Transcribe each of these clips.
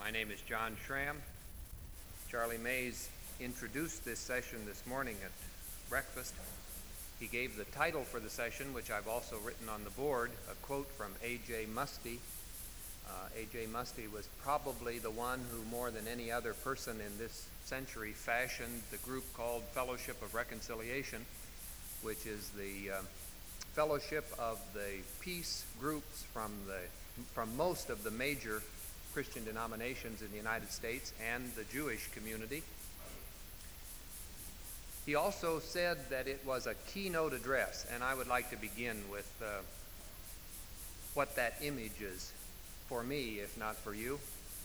My name is John Schramm. Charlie Mays introduced this session this morning at breakfast. He gave the title for the session, which I've also written on the board, a quote from A.J. Muste. A.J. Muste was probably the one who, more than any other person in this century, fashioned the group called Fellowship of Reconciliation, which is the fellowship of the peace groups from most of the major Christian denominations in the United States and the Jewish community. He also said that it was a keynote address, and I would like to begin with what that image is for me, if not for you.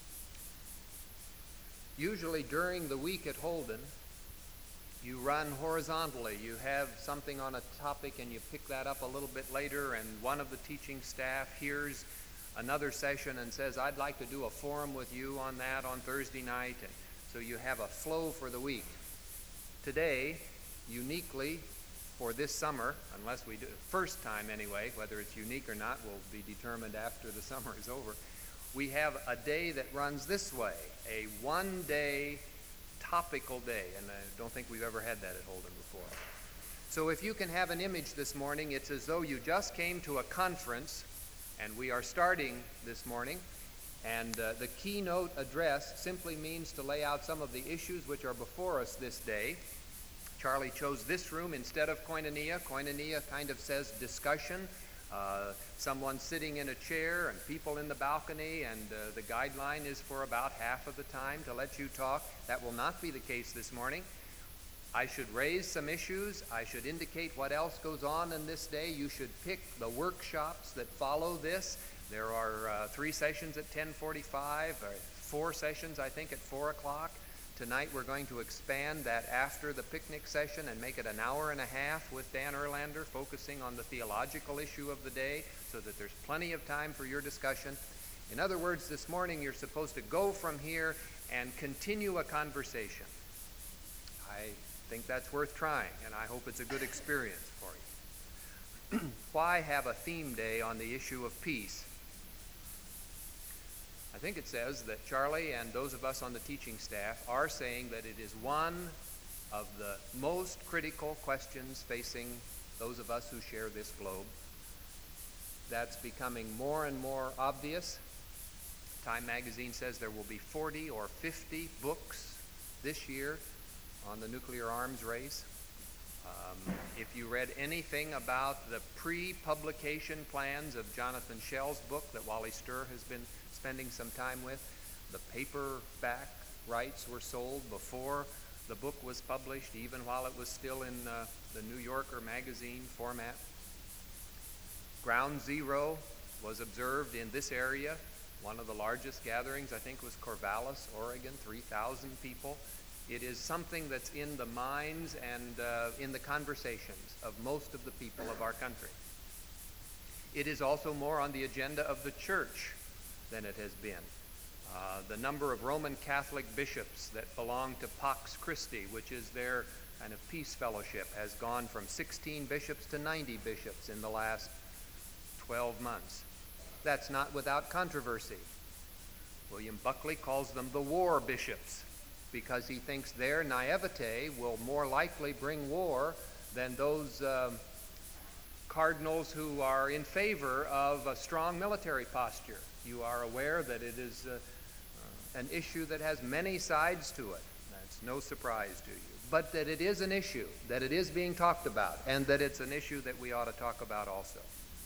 Usually during the week at Holden, you run horizontally. You have something on a topic and you pick that up a little bit later, and one of the teaching staff hears another session and says, I'd like to do a forum with you on that on Thursday night. And so you have a flow for the week. Today, uniquely for this summer, unless we do first time anyway, whether it's unique or not will be determined after the summer is over, we have a day that runs this way, a one-day topical day, and I don't think we've ever had that at Holden before. So if you can have an image this morning, it's as though you just came to a conference, and we are starting this morning, and the keynote address simply means to lay out some of the issues which are before us this day. Charlie chose this room instead of koinonia. Koinonia kind of says discussion, someone sitting in a chair and people in the balcony, and the guideline is for about half of the time to let you talk. That will not be the case this morning. I should raise some issues. I should indicate what else goes on in this day. You should pick the workshops that follow this. There are 3 sessions at 10:45, 4 sessions I think at 4 o'clock. Tonight we're going to expand that after the picnic session and make it an hour and a half with Dan Erlander, focusing on the theological issue of the day so that there's plenty of time for your discussion. In other words, this morning you're supposed to go from here and continue a conversation. I think that's worth trying, and I hope it's a good experience for you. Why have a theme day on the issue of peace? I think it says that Charlie and those of us on the teaching staff are saying that it is one of the most critical questions facing those of us who share this globe. That's becoming more and more obvious. Time magazine says there will be 40 or 50 books this year on the nuclear arms race. If you read anything about the pre-publication plans of Jonathan Schell's book that Wally Sturr has been spending some time with, the paperback rights were sold before the book was published, even while it was still in the New Yorker magazine format. Ground Zero was observed in this area. One of the largest gatherings, I think, was Corvallis, Oregon, 3,000 people. It is something that's in the minds and in the conversations of most of the people of our country. It is also more on the agenda of the church than it has been. The number of Roman Catholic bishops that belong to Pax Christi, which is their kind of peace fellowship, has gone from 16 bishops to 90 bishops in the last 12 months. That's not without controversy. William Buckley calls them the war bishops, because he thinks their naivete will more likely bring war than those cardinals who are in favor of a strong military posture. You are aware that it is an issue that has many sides to it. That's no surprise to you. But that it is an issue, that it is being talked about, and that it's an issue that we ought to talk about also.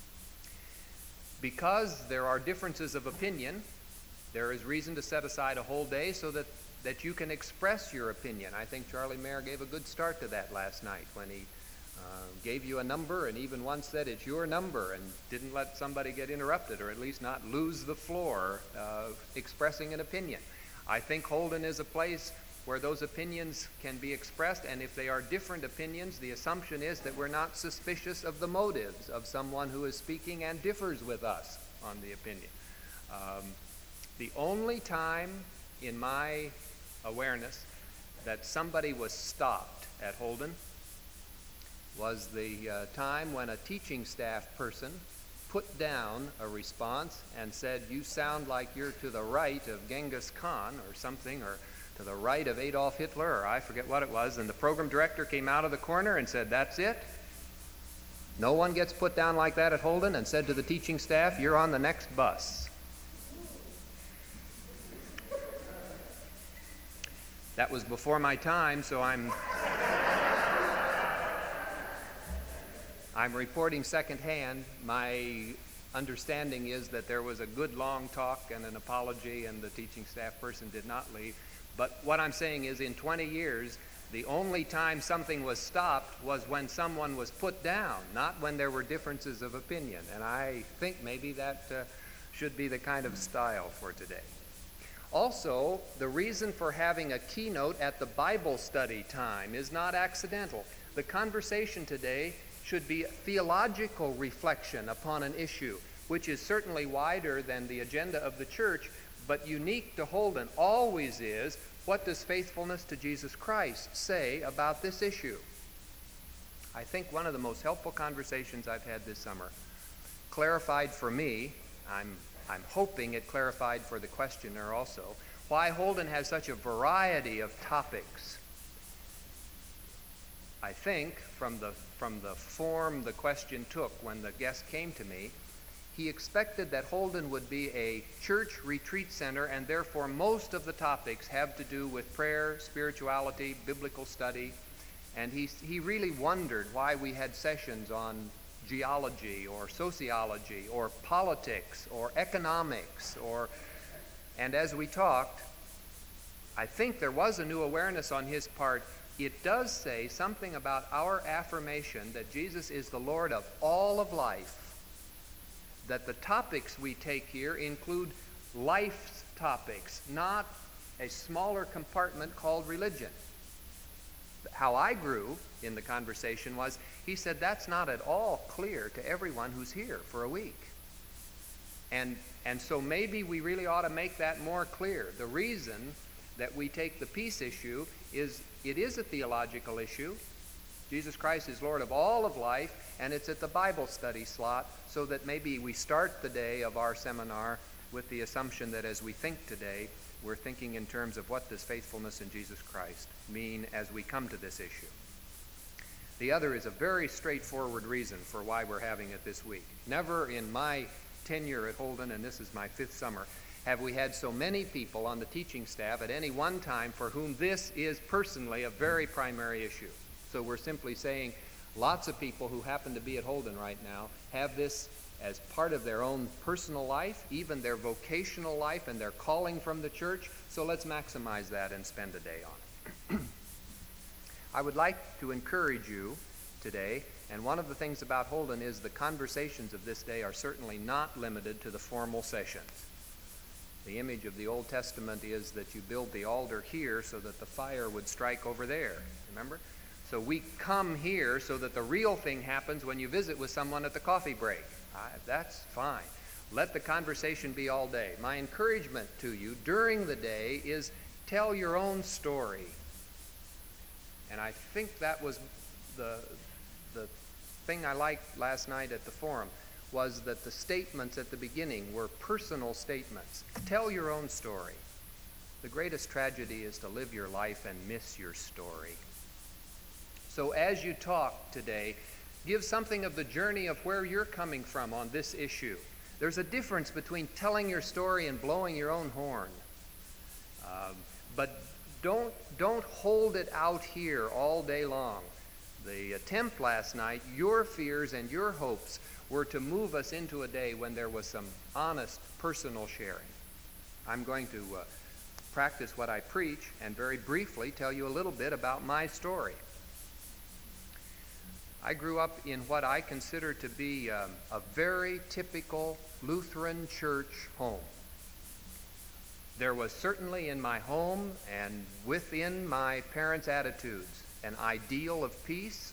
Because there are differences of opinion, there is reason to set aside a whole day so that you can express your opinion. I think Charlie Mayer gave a good start to that last night when he gave you a number and even once said it's your number and didn't let somebody get interrupted, or at least not lose the floor expressing an opinion. I think Holden is a place where those opinions can be expressed, and if they are different opinions, the assumption is that we're not suspicious of the motives of someone who is speaking and differs with us on the opinion. The only time in my awareness that somebody was stopped at Holden was the time when a teaching staff person put down a response and said, "You sound like you're to the right of Genghis Khan or something, or to the right of Adolf Hitler," or I forget what it was. And the program director came out of the corner and said, "That's it. No one gets put down like that at Holden," and said to the teaching staff, "You're on the next bus." That was before my time, so I'm reporting secondhand. My understanding is that there was a good long talk and an apology, and the teaching staff person did not leave. But what I'm saying is, in 20 years, the only time something was stopped was when someone was put down, not when there were differences of opinion. And I think maybe that should be the kind of style for today. Also, the reason for having a keynote at the Bible study time is not accidental. The conversation today should be a theological reflection upon an issue, which is certainly wider than the agenda of the church, but unique to Holden always is, what does faithfulness to Jesus Christ say about this issue? I think one of the most helpful conversations I've had this summer clarified for me, I'm hoping it clarified for the questioner also, why Holden has such a variety of topics. I think from the form the question took when the guest came to me, he expected that Holden would be a church retreat center, and therefore most of the topics have to do with prayer, spirituality, biblical study, and he really wondered why we had sessions on geology or sociology or politics or economics, and as we talked, I think there was a new awareness on his part. It does say something about our affirmation that Jesus is the Lord of all of life, that the topics we take here include life's topics, not a smaller compartment called religion. How I grew in the conversation was, he said, that's not at all clear to everyone who's here for a week. And so maybe we really ought to make that more clear. The reason that we take the peace issue is it is a theological issue. Jesus Christ is Lord of all of life, and it's at the Bible study slot, so that maybe we start the day of our seminar with the assumption that as we think today, we're thinking in terms of what does faithfulness in Jesus Christ mean as we come to this issue. The other is a very straightforward reason for why we're having it this week. Never in my tenure at Holden, and this is my 5th summer, have we had so many people on the teaching staff at any one time for whom this is personally a very primary issue. So we're simply saying lots of people who happen to be at Holden right now have this as part of their own personal life, even their vocational life and their calling from the church. So let's maximize that and spend a day on it. I would like to encourage you today, and one of the things about Holden is the conversations of this day are certainly not limited to the formal sessions. The image of the Old Testament is that you build the altar here so that the fire would strike over there, remember? So we come here so that the real thing happens when you visit with someone at the coffee break. That's fine. Let the conversation be all day. My encouragement to you during the day is tell your own story. And I think that was the thing I liked last night at the forum, was that the statements at the beginning were personal statements. Tell your own story. The greatest tragedy is to live your life and miss your story. So as you talk today, give something of the journey of where you're coming from on this issue. There's a difference between telling your story and blowing your own horn. But don't hold it out here all day long. The attempt last night, your fears and your hopes were to move us into a day when there was some honest personal sharing. I'm going to practice what I preach and very briefly tell you a little bit about my story. I grew up in what I consider to be a very typical Lutheran church home. There was certainly in my home and within my parents' attitudes an ideal of peace.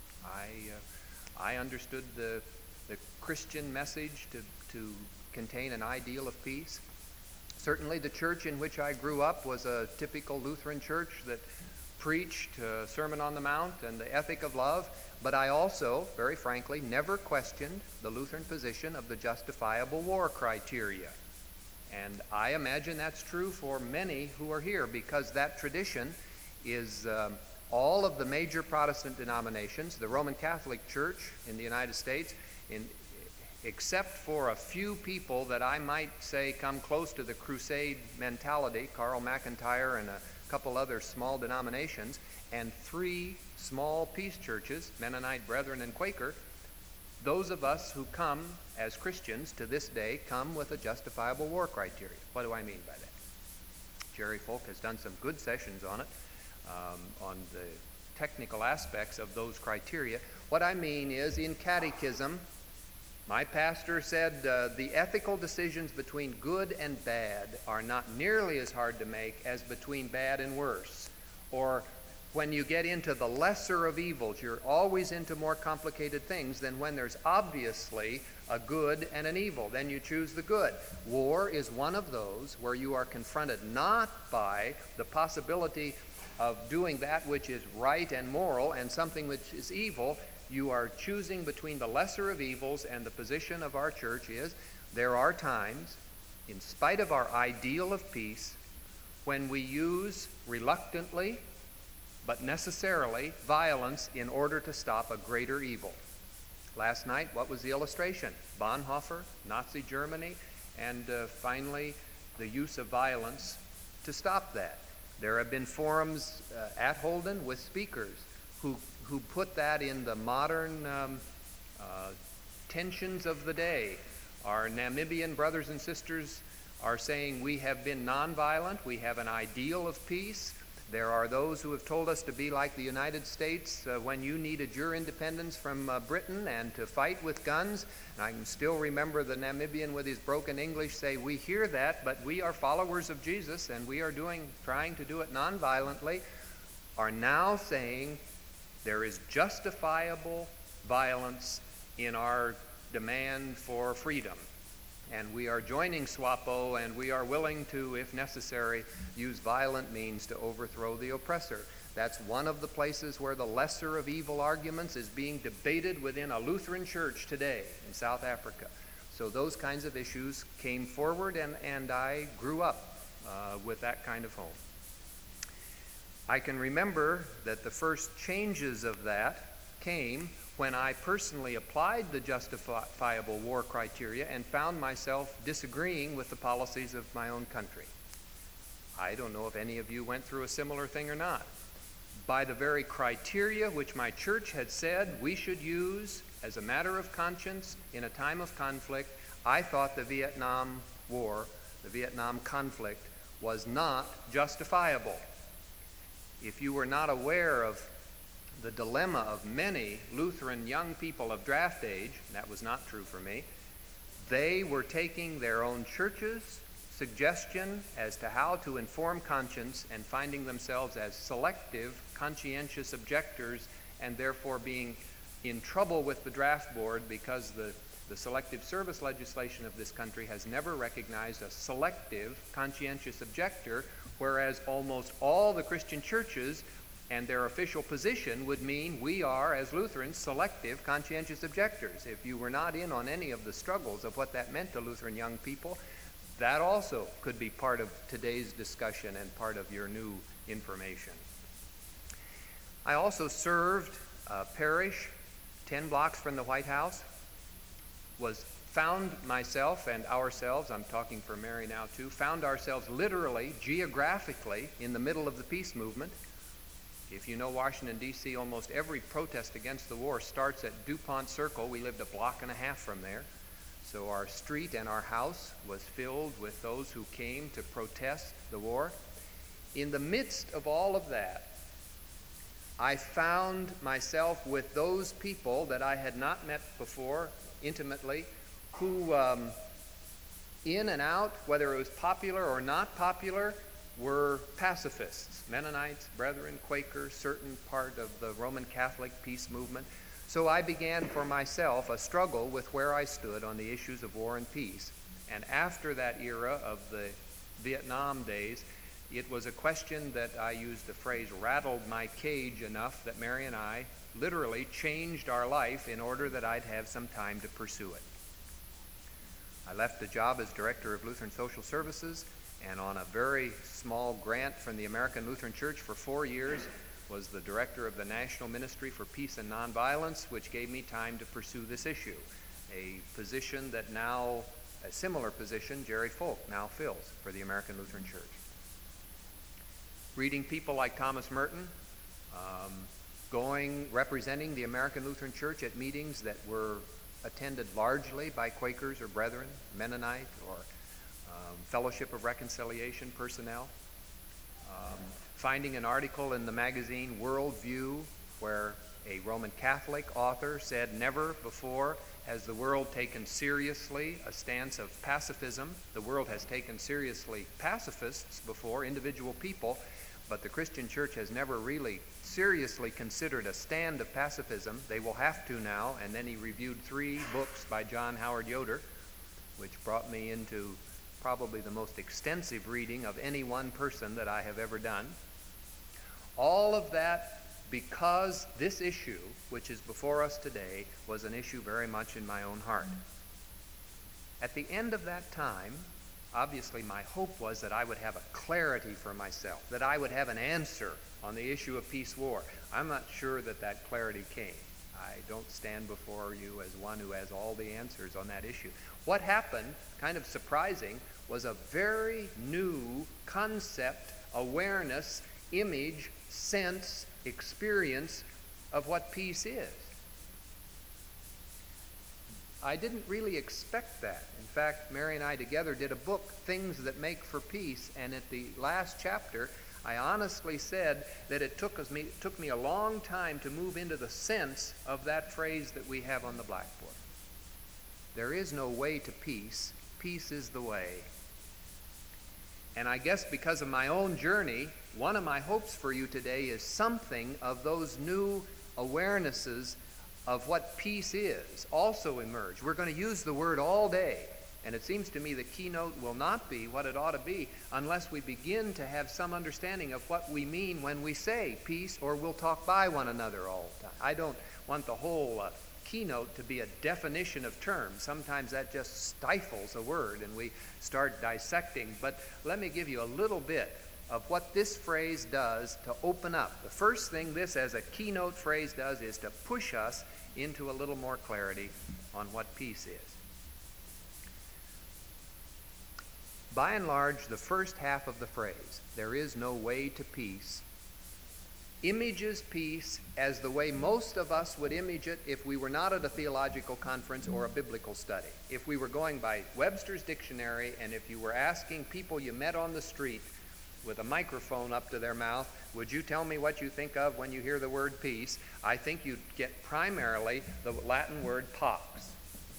I understood the Christian message to contain an ideal of peace. Certainly the church in which I grew up was a typical Lutheran church that preached Sermon on the Mount and the ethic of love, but I also, very frankly, never questioned the Lutheran position of the justifiable war criteria. And I imagine that's true for many who are here, because that tradition is all of the major Protestant denominations, the Roman Catholic Church in the United States, except for a few people that I might say come close to the Crusade mentality, Carl McIntyre and a couple other small denominations, and 3 small peace churches, Mennonite Brethren and Quaker. Those of us who come as Christians to this day come with a justifiable war criteria. What do I mean by that? Jerry Folk has done some good sessions on it, on the technical aspects of those criteria. What I mean is, in catechism, my pastor said the ethical decisions between good and bad are not nearly as hard to make as between bad and worse. Or when you get into the lesser of evils, you're always into more complicated things than when there's obviously a good and an evil. Then you choose the good. War is one of those where you are confronted not by the possibility of doing that which is right and moral and something which is evil. You are choosing between the lesser of evils, and the position of our church is there are times, in spite of our ideal of peace, when we use reluctantly but necessarily violence in order to stop a greater evil. Last night, what was the illustration? Bonhoeffer, Nazi Germany, and finally the use of violence to stop that. There have been forums at Holden with speakers who put that in the modern tensions of the day. Our Namibian brothers and sisters are saying we have been nonviolent, we have an ideal of peace. There are those who have told us to be like the United States when you needed your independence from Britain and to fight with guns. And I can still remember the Namibian with his broken English say, we hear that, but we are followers of Jesus and we are trying to do it nonviolently, are now saying there is justifiable violence in our demand for freedom. And we are joining SWAPO, and we are willing to, if necessary, use violent means to overthrow the oppressor. That's one of the places where the lesser of evil arguments is being debated within a Lutheran church today in South Africa. So those kinds of issues came forward, and I grew up with that kind of home. I can remember that the first changes of that came when I personally applied the justifiable war criteria and found myself disagreeing with the policies of my own country. I don't know if any of you went through a similar thing or not. By the very criteria which my church had said we should use as a matter of conscience in a time of conflict, I thought the Vietnam War, the Vietnam conflict, was not justifiable. If you were not aware of the dilemma of many Lutheran young people of draft age, that was not true for me, they were taking their own church's suggestion as to how to inform conscience and finding themselves as selective, conscientious objectors, and therefore being in trouble with the draft board because the selective service legislation of this country has never recognized a selective, conscientious objector, whereas almost all the Christian churches and their official position would mean we are, as Lutherans, selective, conscientious objectors. If you were not in on any of the struggles of what that meant to Lutheran young people, that also could be part of today's discussion and part of your new information. I also served a parish 10 blocks from the White House, found myself and ourselves, I'm talking for Mary now too, found ourselves literally, geographically, in the middle of the peace movement. If you know Washington, D.C., almost every protest against the war starts at DuPont Circle. We lived a block and a half from there. So our street and our house was filled with those who came to protest the war. In the midst of all of that, I found myself with those people that I had not met before intimately, who in and out, whether it was popular or not popular, were pacifists, Mennonites, Brethren, Quakers, certain part of the Roman Catholic peace movement. So I began for myself a struggle with where I stood on the issues of war and peace. And after that era of the Vietnam days, It was a question that I used the phrase rattled my cage enough that Mary and I literally changed our life in order that I'd have some time to pursue it. I left the job as director of Lutheran Social Services, and on a very small grant from the American Lutheran Church for 4 years was the director of the National Ministry for Peace and Nonviolence, which gave me time to pursue this issue, a position that now, a similar position, Jerry Folk now fills for the American Lutheran Church. Reading people like Thomas Merton, representing the American Lutheran Church at meetings that were attended largely by Quakers or Brethren, Mennonite or Fellowship of Reconciliation personnel. Finding an article in the magazine World View where a Roman Catholic author said, never before has the world taken seriously a stance of pacifism. The world has taken seriously pacifists before, individual people, but the Christian church has never really seriously considered a stand of pacifism. They will have to now. And then he reviewed 3 books by John Howard Yoder, which brought me into probably the most extensive reading of any one person that I have ever done. All of that because this issue, which is before us today, was an issue very much in my own heart. At the end of that time, obviously my hope was that I would have a clarity for myself, that I would have an answer on the issue of peace-war. I'm not sure that that clarity came. I don't stand before you as one who has all the answers on that issue. What happened, kind of surprising, was a very new concept, awareness, image, sense, experience of what peace is. I didn't really expect that. In fact, Mary and I together did a book, Things That Make for Peace, and at the last chapter, I honestly said that it took me a long time to move into the sense of that phrase that we have on the blackboard. There is no way to peace. Peace is the way. And I guess because of my own journey, one of my hopes for you today is something of those new awarenesses of what peace is also emerge. We're going to use the word all day, and it seems to me the keynote will not be what it ought to be unless we begin to have some understanding of what we mean when we say peace, or we'll talk by one another all the time. I don't want the whole keynote to be a definition of terms. Sometimes that just stifles a word and we start dissecting. But let me give you a little bit of what this phrase does to open up. The first thing this as a keynote phrase does is to push us into a little more clarity on what peace is. By and large, the first half of the phrase, there is no way to peace, images peace as the way most of us would image it if we were not at a theological conference or a biblical study. If we were going by Webster's dictionary, and if you were asking people you met on the street with a microphone up to their mouth, would you tell me what you think of when you hear the word peace? I think you'd get primarily the Latin word pax.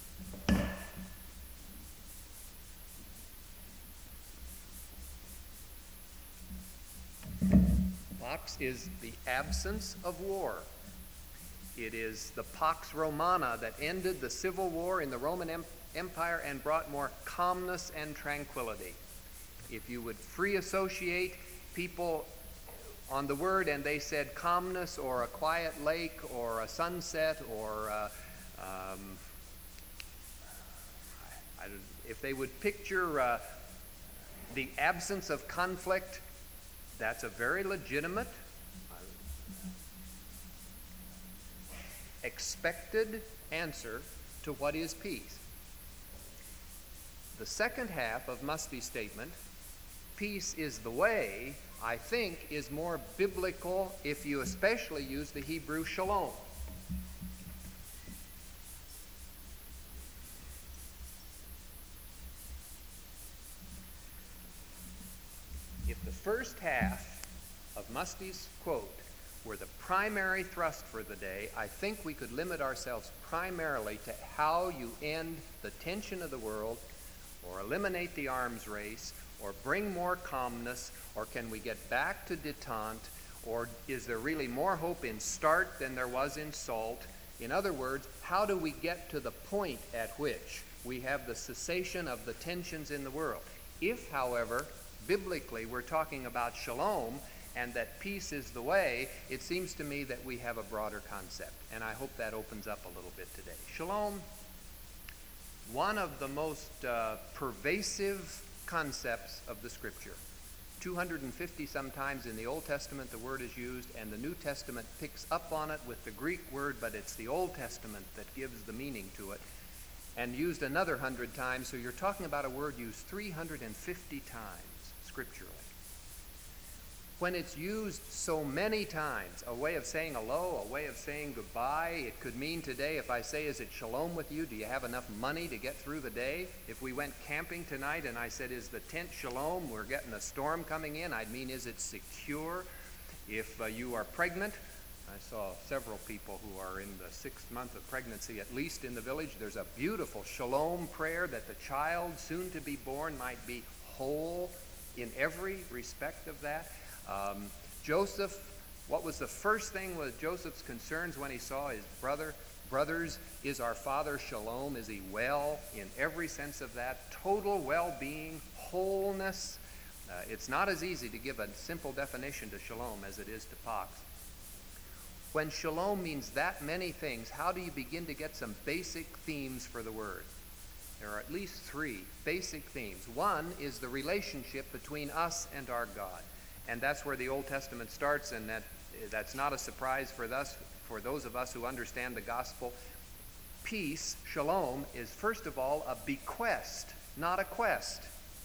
Pax is the absence of war. It is the Pax Romana that ended the civil war in the Roman Empire and brought more calmness and tranquility. If you would free associate people on the word and they said calmness or a quiet lake or a sunset or if they would picture the absence of conflict, that's a very legitimate, expected answer to what is peace. The second half of Musty's statement, peace is the way, I think is more biblical if you especially use the Hebrew shalom. If the first half of Musty's quote were the primary thrust for the day, I think we could limit ourselves primarily to how you end the tension of the world, or eliminate the arms race, or bring more calmness, or can we get back to detente, or is there really more hope in start than there was in salt? In other words, how do we get to the point at which we have the cessation of the tensions in the world? If, however, biblically we're talking about shalom and that peace is the way, it seems to me that we have a broader concept. And I hope that opens up a little bit today. Shalom, one of the most pervasive concepts of the Scripture. 250 sometimes in the Old Testament the word is used, and the New Testament picks up on it with the Greek word, but it's the Old Testament that gives the meaning to it, and used another 100 times. So you're talking about a word used 350 times scripturally. When it's used so many times, a way of saying hello, a way of saying goodbye, it could mean today, if I say, is it shalom with you? Do you have enough money to get through the day? If we went camping tonight and I said, is the tent shalom? We're getting a storm coming in. I'd mean, is it secure? If you are pregnant, I saw several people who are in the 6th month of pregnancy, at least in the village. There's a beautiful shalom prayer that the child soon to be born might be whole in every respect of that. Joseph, what was the first thing with Joseph's concerns when he saw his brothers? Is our father shalom? Is he well in every sense of that? Total well-being, wholeness. It's not as easy to give a simple definition to shalom as it is to pax. When shalom means that many things, how do you begin to get some basic themes for the word? There are at least 3 basic themes. One is the relationship between us and our God. And that's where the Old Testament starts, and that's not a surprise for those of us who understand the gospel. Peace, shalom, is first of all a bequest, not a quest.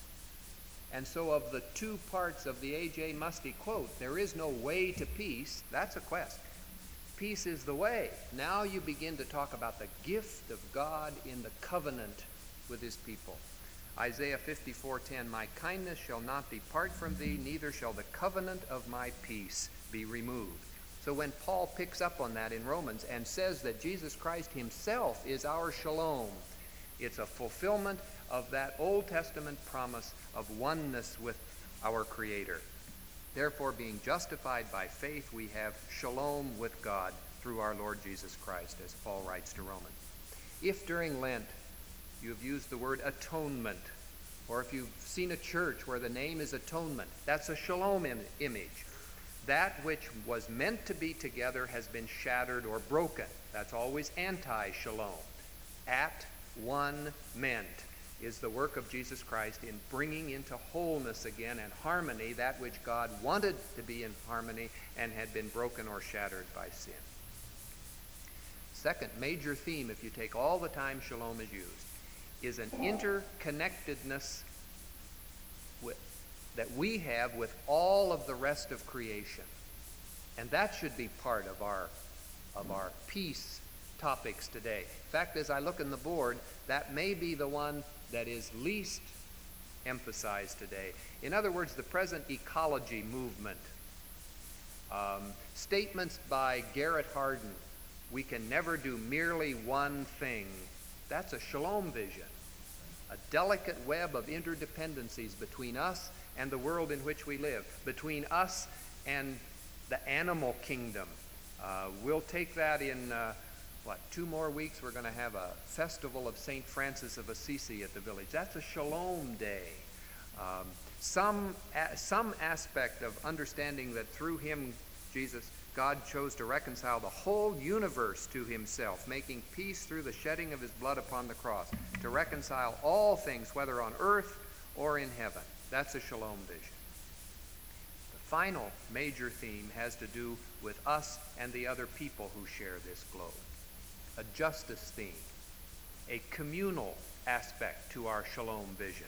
And so of the 2 parts of the A.J. Muste quote, there is no way to peace. That's a quest. Peace is the way. Now you begin to talk about the gift of God in the covenant with his people. Isaiah 54:10, my kindness shall not depart from thee, neither shall the covenant of my peace be removed. So when Paul picks up on that in Romans and says that Jesus Christ himself is our shalom, it's a fulfillment of that Old Testament promise of oneness with our Creator. Therefore, being justified by faith, we have shalom with God through our Lord Jesus Christ, as Paul writes to Romans. If during Lent you have used the word atonement, or if you've seen a church where the name is atonement, that's a shalom image. That which was meant to be together has been shattered or broken. That's always anti-shalom. At one meant is the work of Jesus Christ in bringing into wholeness again and harmony that which God wanted to be in harmony and had been broken or shattered by sin. Second major theme, if you take all the time shalom is used, is an interconnectedness that we have with all of the rest of creation. And that should be part of our peace topics today. In fact, as I look in the board, that may be the one that is least emphasized today. In other words, the present ecology movement. Statements by Garrett Hardin, we can never do merely one thing. That's a shalom vision. A delicate web of interdependencies between us and the world in which we live, between us and the animal kingdom. We'll take that in, 2 more weeks. We're going to have a festival of St. Francis of Assisi at the village. That's a shalom day. Some aspect of understanding that through him, Jesus, God chose to reconcile the whole universe to himself, making peace through the shedding of his blood upon the cross, to reconcile all things, whether on earth or in heaven. That's a shalom vision. The final major theme has to do with us and the other people who share this globe. A justice theme, a communal aspect to our shalom vision.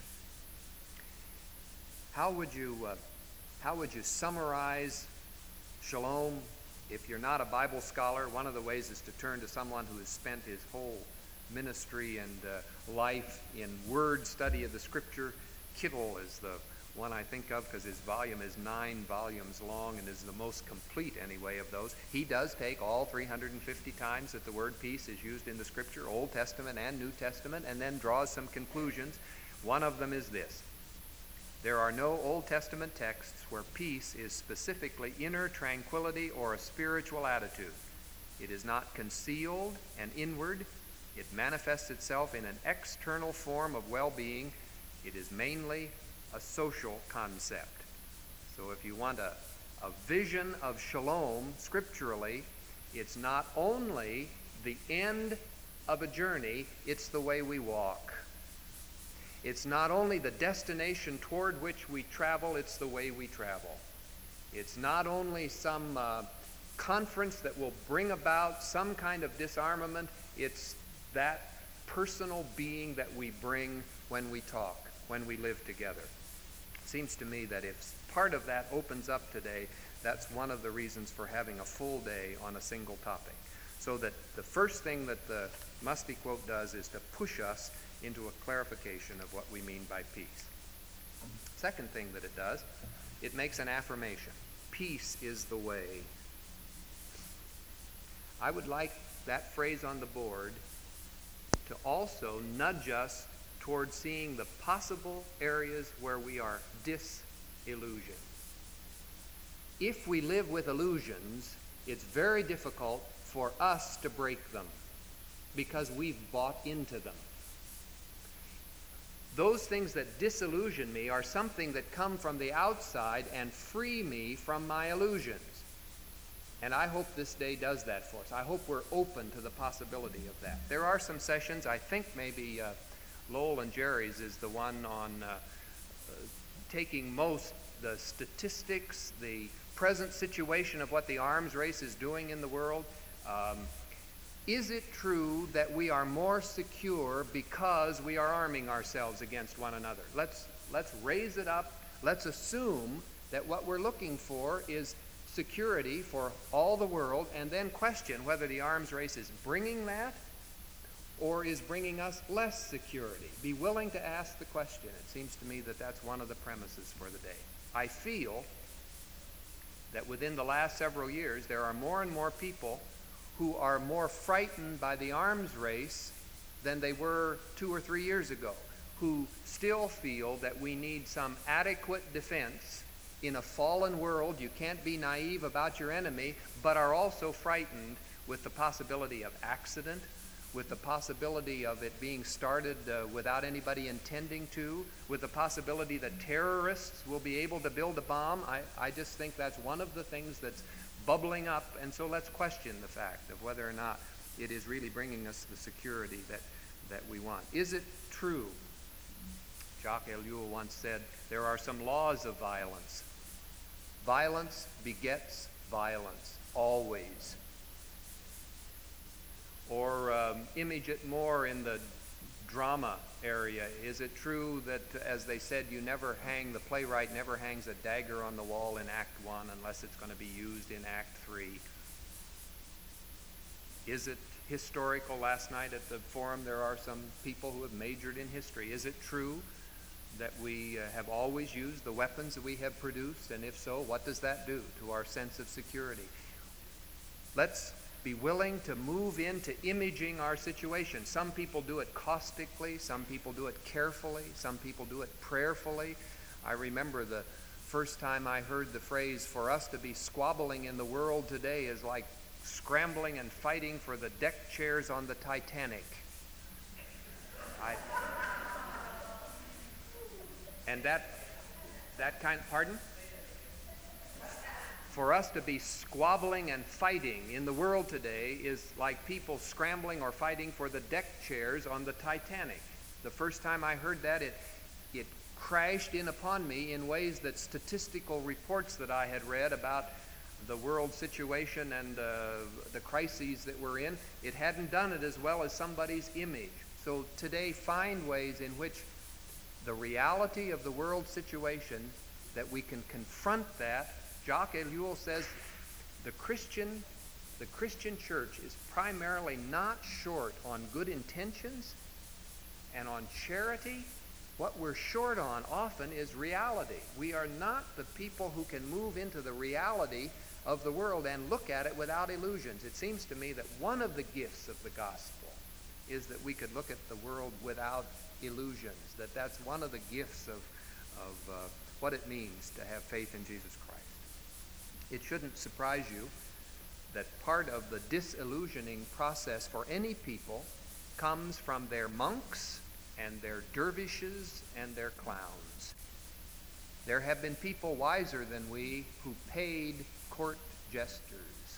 How would you summarize shalom? If you're not a Bible scholar, one of the ways is to turn to someone who has spent his whole ministry and life in word study of the Scripture. Kittle is the one I think of because his volume is 9 volumes long and is the most complete anyway of those. He does take all 350 times that the word peace is used in the Scripture, Old Testament and New Testament, and then draws some conclusions. One of them is this: there are no Old Testament texts where peace is specifically inner tranquility or a spiritual attitude. It is not concealed and inward. It manifests itself in an external form of well-being. It is mainly a social concept. So if you want a vision of shalom scripturally, it's not only the end of a journey, it's the way we walk. It's not only the destination toward which we travel, it's the way we travel. It's not only some conference that will bring about some kind of disarmament, it's that personal being that we bring when we talk, when we live together. It seems to me that if part of that opens up today, that's one of the reasons for having a full day on a single topic. So that the first thing that the Muste quote does is to push us into a clarification of what we mean by peace. Second thing that it does, it makes an affirmation. Peace is the way. I would like that phrase on the board to also nudge us toward seeing the possible areas where we are disillusioned. If we live with illusions, it's very difficult for us to break them because we've bought into them. Those things that disillusion me are something that come from the outside and free me from my illusions. And I hope this day does that for us. I hope we're open to the possibility of that. There are some sessions, I think maybe Lowell and Jerry's is the one on taking most the statistics, the present situation of what the arms race is doing in the world. Is it true that we are more secure because we are arming ourselves against one another? Let's raise it up. Let's assume that what we're looking for is security for all the world, and then question whether the arms race is bringing that or is bringing us less security. Be willing to ask the question. It seems to me that that's one of the premises for the day. I feel that within the last several years there are more and more people who are more frightened by the arms race than they were 2 or 3 years ago, who still feel that we need some adequate defense in a fallen world. You can't be naive about your enemy, but are also frightened with the possibility of accident, with the possibility of it being started without anybody intending to, with the possibility that terrorists will be able to build a bomb. I just think that's one of the things that's bubbling up, and so let's question the fact of whether or not it is really bringing us the security that we want. Is it true? Jacques Ellul once said, there are some laws of violence. Violence begets violence, always. Or image it more in the drama area. Is it true that, as they said, the playwright never hangs a dagger on the wall in Act 1 unless it's going to be used in Act 3? Is it historical? Last night at the forum there are some people who have majored in history. Is it true that we have always used the weapons that we have produced? And if so, what does that do to our sense of security? Let's be willing to move into imaging our situation. Some people do it caustically, some people do it carefully, some people do it prayerfully. I remember the first time I heard the phrase, for us to be squabbling in the world today is like scrambling and fighting for the deck chairs on the Titanic. And that kind of, pardon? For us to be squabbling and fighting in the world today is like people scrambling or fighting for the deck chairs on the Titanic. The first time I heard that, it crashed in upon me in ways that statistical reports that I had read about the world situation and the crises that we're in, it hadn't done it as well as somebody's image. So today, find ways in which the reality of the world situation, that we can confront that. Jacques Ellul says the Christian church is primarily not short on good intentions and on charity. What we're short on often is reality. We are not the people who can move into the reality of the world and look at it without illusions. It seems to me that one of the gifts of the gospel is that we could look at the world without illusions, that's one of the gifts of what it means to have faith in Jesus Christ. It shouldn't surprise you that part of the disillusioning process for any people comes from their monks and their dervishes and their clowns. There have been people wiser than we who paid court jesters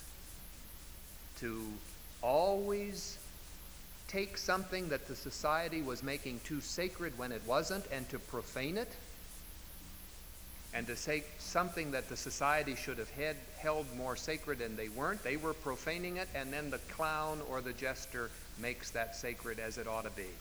to always take something that the society was making too sacred when it wasn't, and to profane it, and to take something that the society should have held more sacred and they weren't. They were profaning it, and then the clown or the jester makes that sacred as it ought to be.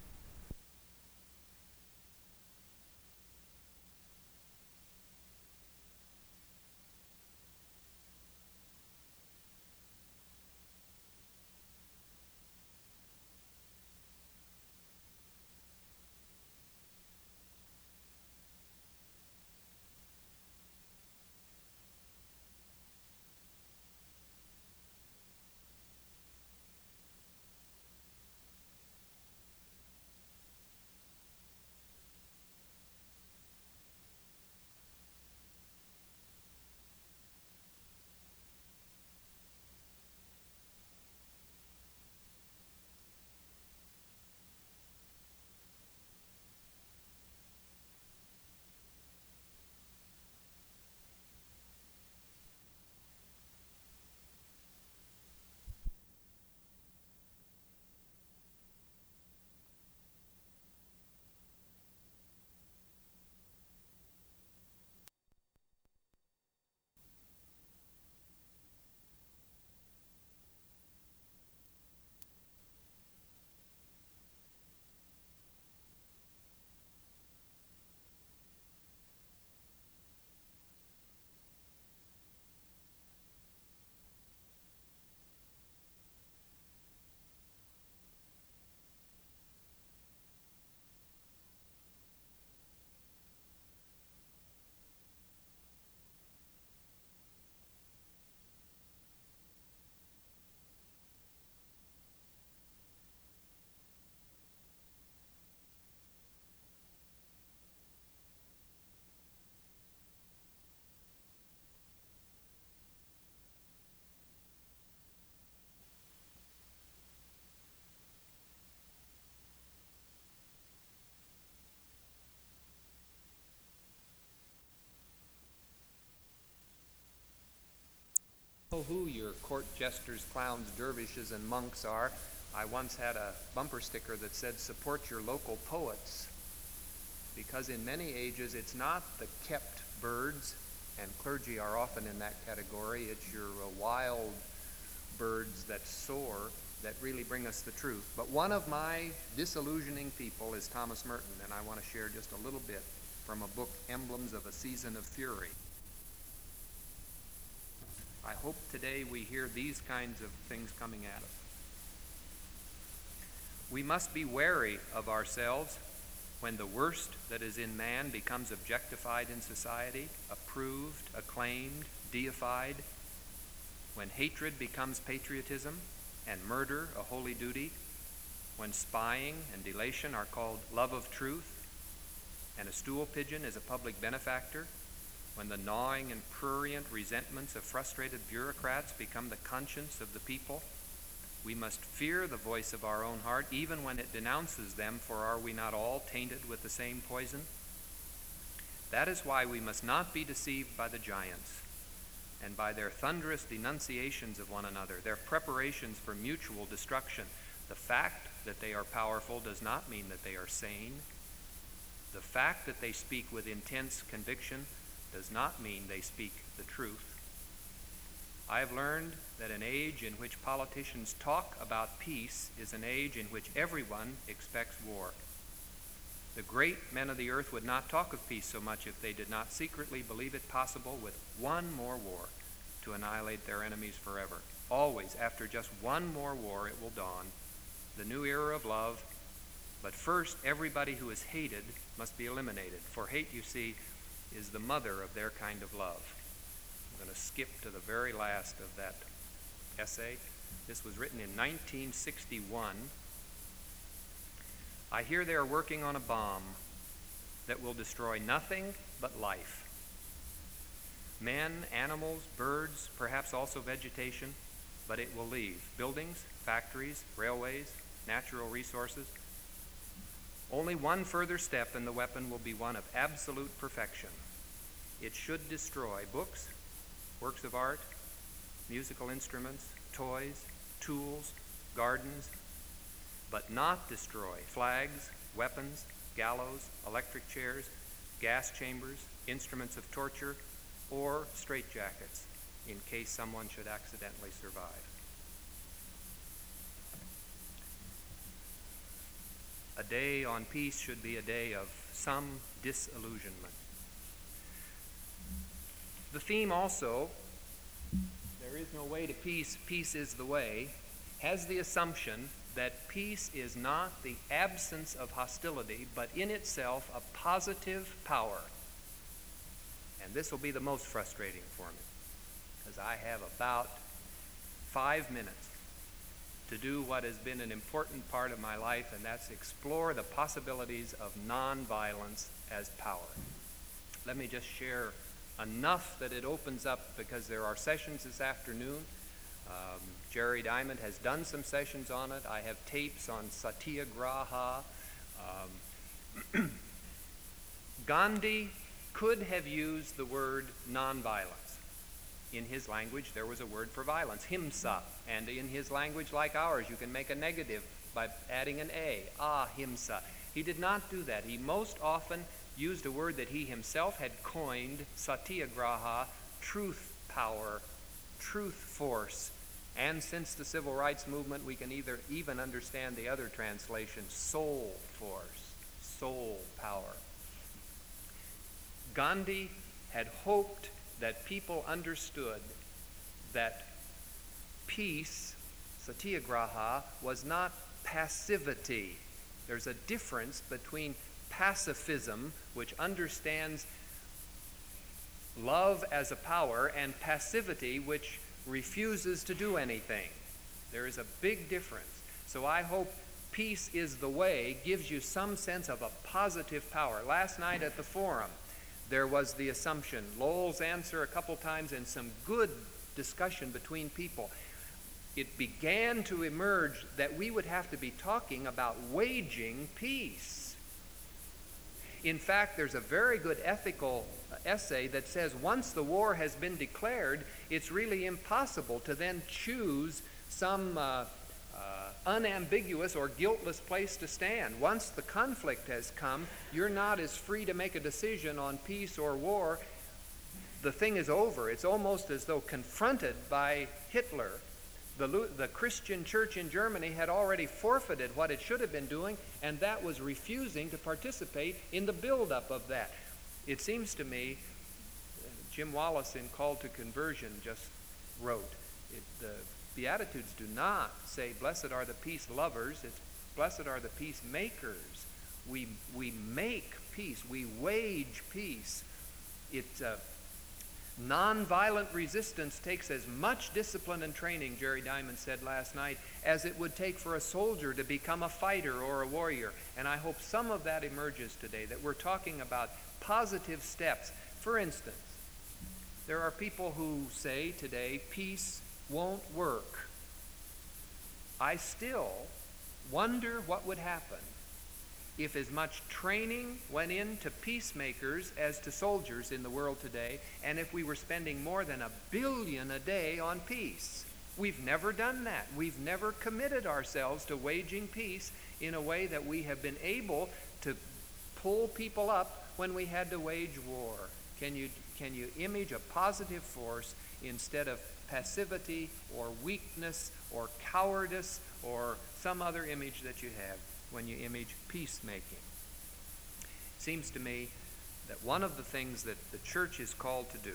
Who your court jesters, clowns, dervishes, and monks are. I once had a bumper sticker that said, "Support your local poets," because in many ages it's not the kept birds, and clergy are often in that category. It's your wild birds that soar that really bring us the truth. But one of my disillusioning people is Thomas Merton, and I want to share just a little bit from a book, Emblems of a Season of Fury. I hope today we hear these kinds of things coming at us. We must be wary of ourselves when the worst that is in man becomes objectified in society, approved, acclaimed, deified, when hatred becomes patriotism and murder a holy duty, when spying and delation are called love of truth, and a stool pigeon is a public benefactor, when the gnawing and prurient resentments of frustrated bureaucrats become the conscience of the people. We must fear the voice of our own heart, even when it denounces them, for are we not all tainted with the same poison? That is why we must not be deceived by the giants, and by their thunderous denunciations of one another, their preparations for mutual destruction. The fact that they are powerful does not mean that they are sane. The fact that they speak with intense conviction does not mean they speak the truth. I have learned that an age in which politicians talk about peace is an age in which everyone expects war. The great men of the earth would not talk of peace so much if they did not secretly believe it possible with one more war to annihilate their enemies forever. Always, after just one more war, it will dawn, the new era of love. But first, everybody who is hated must be eliminated, for hate, you see, is the mother of their kind of love. I'm going to skip to the very last of that essay. This was written in 1961. I hear they are working on a bomb that will destroy nothing but life. Men, animals, birds, perhaps also vegetation, but it will leave buildings, factories, railways, natural resources. Only one further step and the weapon will be one of absolute perfection. It should destroy books, works of art, musical instruments, toys, tools, gardens, but not destroy flags, weapons, gallows, electric chairs, gas chambers, instruments of torture, or straitjackets in case someone should accidentally survive. A day on peace should be a day of some disillusionment. The theme also, there is no way to peace, peace is the way, has the assumption that peace is not the absence of hostility, but in itself a positive power. And this will be the most frustrating for me, because I have about 5 minutes to do what has been an important part of my life, and that's explore the possibilities of nonviolence as power. Let me just share enough that it opens up, because there are sessions this afternoon. Jerry Diamond has done some sessions on it. I have tapes on Satyagraha. Gandhi could have used the word nonviolence. In his language, there was a word for violence, himsa. And in his language, like ours, you can make a negative by adding an A, ahimsa. He did not do that. He most often used a word that he himself had coined, satyagraha, truth power, truth force. And since the Civil Rights Movement, we can even understand the other translation, soul force, soul power. Gandhi had hoped that people understood that peace, satyagraha, was not passivity. There's a difference between pacifism, which understands love as a power, and passivity, which refuses to do anything. There is a big difference. So I hope peace is the way gives you some sense of a positive power. Last night at the forum, there was the assumption, Lowell's answer a couple times, and some good discussion between people. It began to emerge that we would have to be talking about waging peace. In fact, there's a very good ethical essay that says once the war has been declared, it's really impossible to then choose some unambiguous or guiltless place to stand. Once the conflict has come, you're not as free to make a decision on peace or war. The thing is over. It's almost as though confronted by Hitler. The Christian church in Germany had already forfeited what it should have been doing, and that was refusing to participate in the buildup of that. It seems to me, Jim Wallace in Call to Conversion just wrote, the Beatitudes do not say, blessed are the peace lovers, it's blessed are the peacemakers. We make peace, we wage peace. Nonviolent resistance takes as much discipline and training, Jerry Diamond said last night, as it would take for a soldier to become a fighter or a warrior. And I hope some of that emerges today, that we're talking about positive steps. For instance, there are people who say today, peace won't work. I still wonder what would happen if as much training went into peacemakers as to soldiers in the world today, and if we were spending more than $1 billion a day on peace. We've never done that. We've never committed ourselves to waging peace in a way that we have been able to pull people up when we had to wage war. Can you image a positive force instead of passivity or weakness or cowardice or some other image that you have when you image peacemaking? It seems to me that one of the things that the church is called to do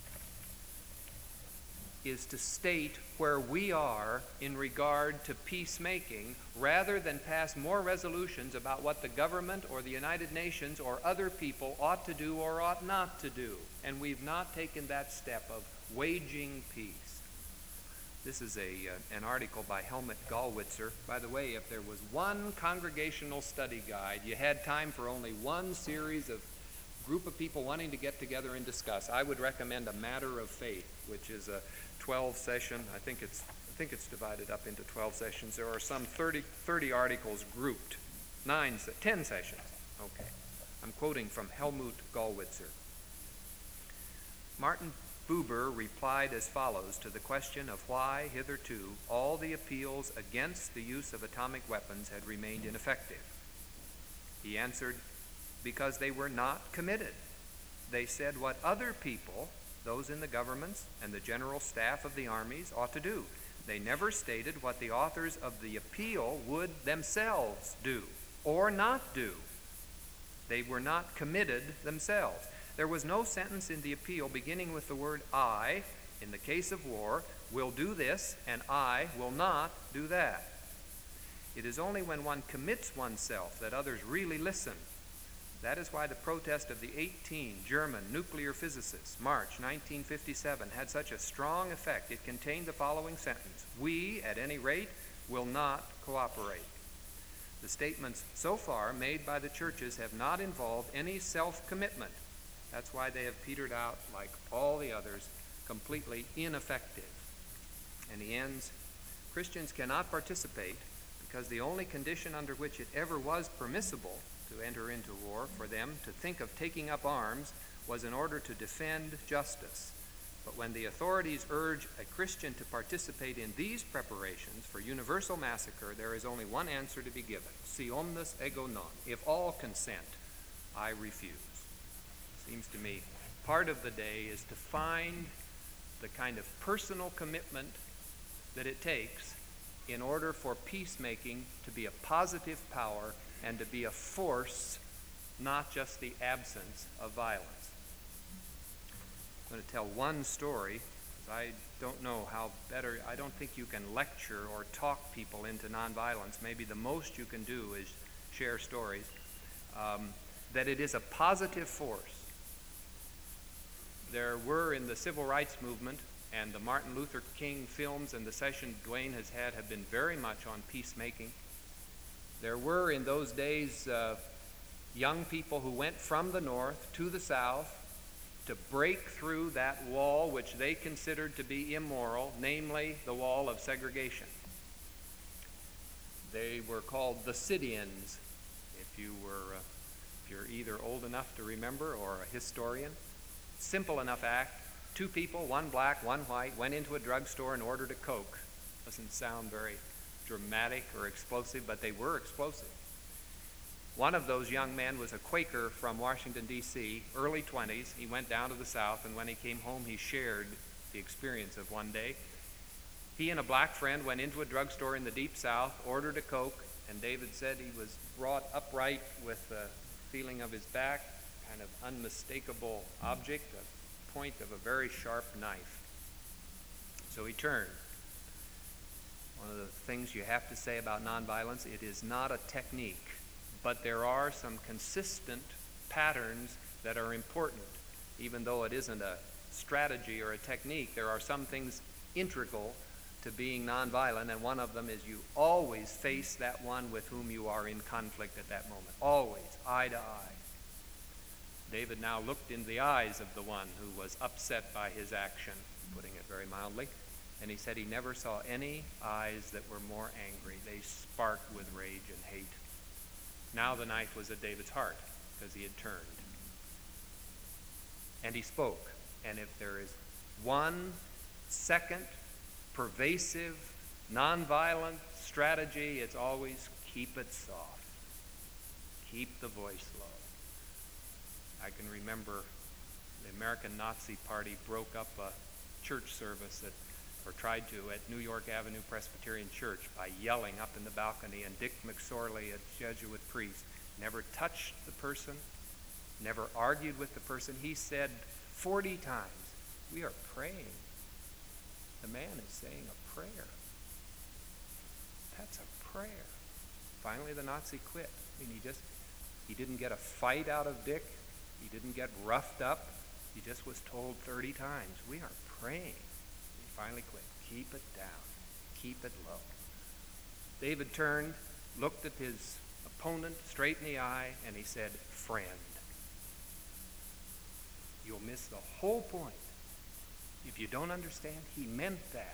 is to state where we are in regard to peacemaking, rather than pass more resolutions about what the government or the United Nations or other people ought to do or ought not to do. And we've not taken that step of waging peace. This is an article by Helmut Gallwitzer. By the way, if there was one congregational study guide, you had time for only one series of group of people wanting to get together and discuss, I would recommend A Matter of Faith, which is a 12-session. I think it's divided up into 12 sessions. There are some 30 articles grouped, 10 sessions. Okay. I'm quoting from Helmut Gallwitzer. Martin Buber replied as follows to the question of why, hitherto, all the appeals against the use of atomic weapons had remained ineffective. He answered, because they were not committed. They said what other people, those in the governments and the general staff of the armies, ought to do. They never stated what the authors of the appeal would themselves do or not do. They were not committed themselves. There was no sentence in the appeal beginning with the word I, in the case of war, will do this, and I will not do that. It is only when one commits oneself that others really listen. That is why the protest of the 18 German nuclear physicists, March 1957, had such a strong effect. It contained the following sentence: we, at any rate, will not cooperate. The statements so far made by the churches have not involved any self-commitment. That's why they have petered out, like all the others, completely ineffective. And he ends, Christians cannot participate because the only condition under which it ever was permissible to enter into war for them to think of taking up arms was in order to defend justice. But when the authorities urge a Christian to participate in these preparations for universal massacre, there is only one answer to be given: si omnes ego non. If all consent, I refuse. Seems to me part of the day is to find the kind of personal commitment that it takes in order for peacemaking to be a positive power and to be a force, not just the absence of violence. I'm going to tell one story, because I don't know how better, I don't think you can lecture or talk people into nonviolence. Maybe the most you can do is share stories. That it is a positive force. There were in the civil rights movement, and the Martin Luther King films and the session Dwayne has had have been very much on peacemaking. There were in those days young people who went from the north to the south to break through that wall which they considered to be immoral, namely the wall of segregation. They were called the Sit-ins, if you're either old enough to remember or a historian. Simple enough act. Two people, one black, one white, went into a drugstore and ordered a Coke. Doesn't sound very dramatic or explosive, but they were explosive. One of those young men was a Quaker from Washington, D.C., early 20s. He went down to the South, and when he came home, he shared the experience of one day. He and a black friend went into a drugstore in the Deep South, ordered a Coke, and David said he was brought upright with the feeling of his back, kind of unmistakable object, a point of a very sharp knife. So he turned. One of the things you have to say about nonviolence, it is not a technique, but there are some consistent patterns that are important. Even though it isn't a strategy or a technique, there are some things integral to being nonviolent, and one of them is you always face that one with whom you are in conflict at that moment. Always, eye to eye. David now looked in the eyes of the one who was upset by his action, putting it very mildly, and he said he never saw any eyes that were more angry. They sparked with rage and hate. Now the knife was at David's heart because he had turned. And he spoke. And if there is 1 second pervasive, nonviolent strategy, it's always keep it soft. Keep the voice low. I can remember the American Nazi Party broke up a church service or tried to, at New York Avenue Presbyterian Church by yelling up in the balcony, and Dick McSorley, a Jesuit priest, never touched the person, never argued with the person. He said 40 times, "We are praying." The man is saying a prayer. That's a prayer. Finally, the Nazi quit. I mean, he didn't get a fight out of Dick. He didn't get roughed up. He just was told 30 times, "We are praying." He finally quit. Keep it down. Keep it low. David turned, looked at his opponent straight in the eye, and he said, "Friend." You'll miss the whole point. If you don't understand, he meant that.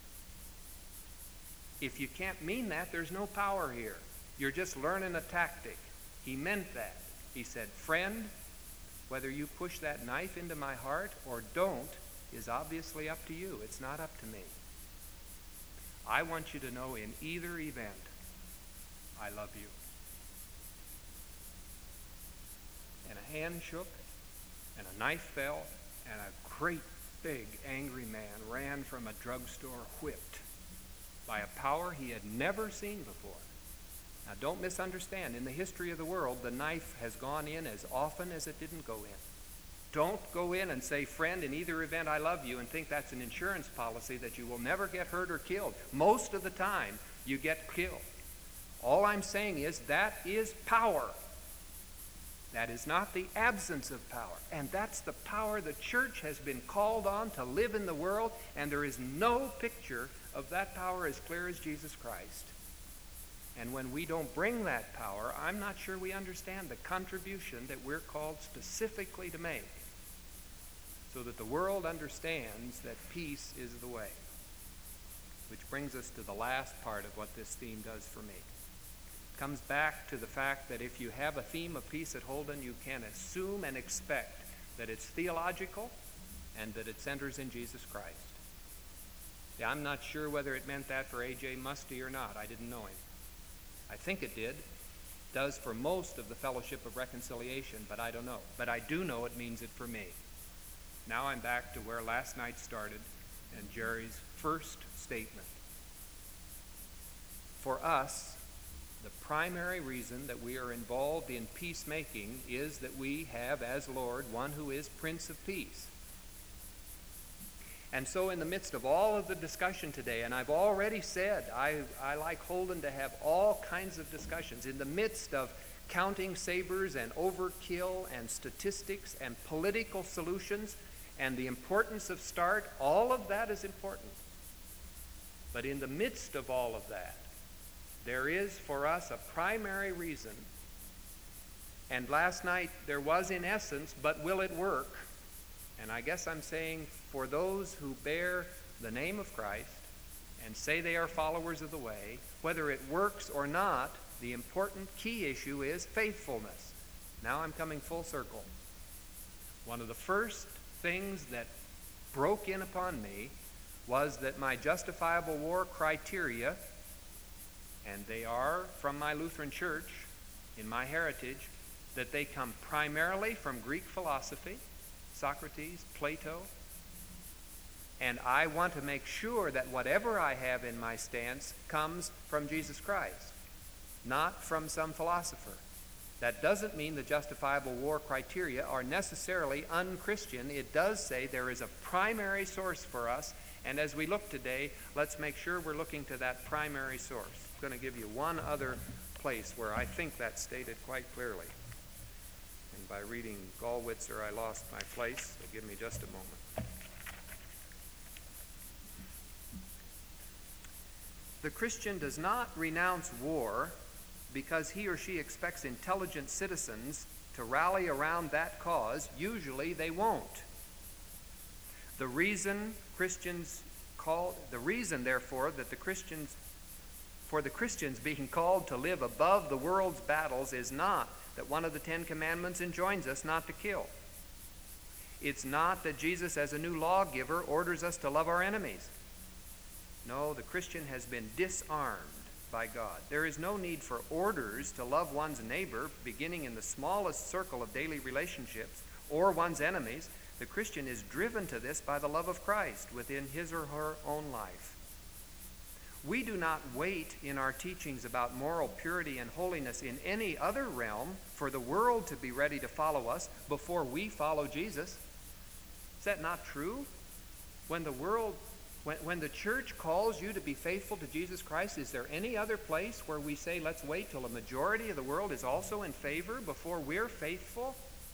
If you can't mean that, there's no power here. You're just learning a tactic. He meant that. He said, "Friend, Whether you push that knife into my heart or don't is obviously up to you. It's not up to me. I want you to know in either event, I love you. And a hand shook, and a knife fell, and a great big angry man ran from a drugstore whipped by a power he had never seen before. Now don't misunderstand. In the history of the world, the knife has gone in as often as it didn't go in. Don't go in and say, friend, in either event I love you, and think that's an insurance policy that you will never get hurt or killed. Most of the time, you get killed. All I'm saying is that is power. That is not the absence of power. And that's the power the church has been called on to live in the world, and there is no picture of that power as clear as Jesus Christ. And when we don't bring that power, I'm not sure we understand the contribution that we're called specifically to make, so that the world understands that peace is the way. Which brings us to the last part of what this theme does for me. It comes back to the fact that if you have a theme of peace at Holden, you can assume and expect that it's theological and that it centers in Jesus Christ. Yeah, I'm not sure whether it meant that for A.J. Musty or not. I didn't know him. I think it did. It does for most of the Fellowship of Reconciliation, but I don't know. But I do know it means it for me. Now I'm back to where last night started and Jerry's first statement. For us, the primary reason that we are involved in peacemaking is that we have as Lord one who is Prince of Peace. And so in the midst of all of the discussion today, and I've already said I like Holden to have all kinds of discussions, in the midst of counting sabers and overkill and statistics and political solutions and the importance of START, all of that is important. But in the midst of all of that, there is for us a primary reason, and last night there was in essence, but will it work? And I guess I'm saying for those who bear the name of Christ and say they are followers of the way, whether it works or not, the important key issue is faithfulness. Now I'm coming full circle. One of the first things that broke in upon me was that my justifiable war criteria, and they are from my Lutheran church in my heritage, that they come primarily from Greek philosophy, Socrates, Plato, and I want to make sure that whatever I have in my stance comes from Jesus Christ, not from some philosopher. That doesn't mean the justifiable war criteria are necessarily unchristian. It does say there is a primary source for us, and as we look today, let's make sure we're looking to that primary source. I'm going to give you one other place where I think that's stated quite clearly. And by reading Gallwitzer, I lost my place, so give me just a moment. The Christian does not renounce war because he or she expects intelligent citizens to rally around that cause. Usually they won't. The reason therefore that for the Christians being called to live above the world's battles is not that one of the 10 Commandments enjoins us not to kill. It's not that Jesus, as a new lawgiver, orders us to love our enemies. No, the Christian has been disarmed by God. There is no need for orders to love one's neighbor, beginning in the smallest circle of daily relationships, or one's enemies. The Christian is driven to this by the love of Christ within his or her own life. We do not wait in our teachings about moral purity and holiness in any other realm for the world to be ready to follow us before we follow Jesus. Is that not true? When the church calls you to be faithful to Jesus Christ, is there any other place where we say, let's wait till a majority of the world is also in favor before we're faithful?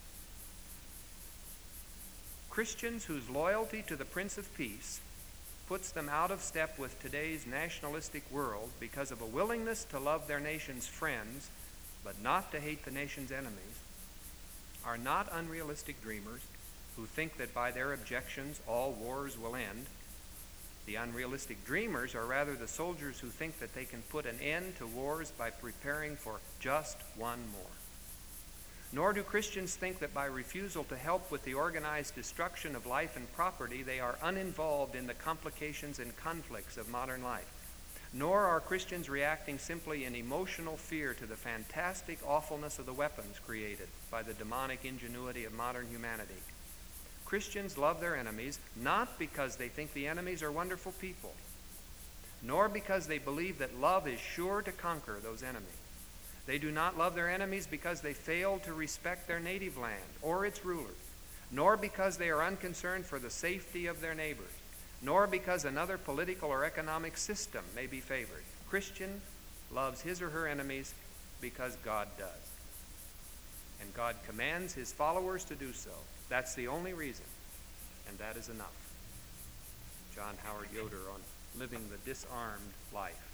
Christians whose loyalty to the Prince of Peace puts them out of step with today's nationalistic world because of a willingness to love their nation's friends, but not to hate the nation's enemies, are not unrealistic dreamers who think that by their objections all wars will end. The unrealistic dreamers are rather the soldiers who think that they can put an end to wars by preparing for just one more. Nor do Christians think that by refusal to help with the organized destruction of life and property, they are uninvolved in the complications and conflicts of modern life. Nor are Christians reacting simply in emotional fear to the fantastic awfulness of the weapons created by the demonic ingenuity of modern humanity. Christians love their enemies not because they think the enemies are wonderful people, nor because they believe that love is sure to conquer those enemies. They do not love their enemies because they fail to respect their native land or its rulers, nor because they are unconcerned for the safety of their neighbors, nor because another political or economic system may be favored. Christian loves his or her enemies because God does. And God commands his followers to do so. That's the only reason, and that is enough. John Howard Yoder on living the disarmed life.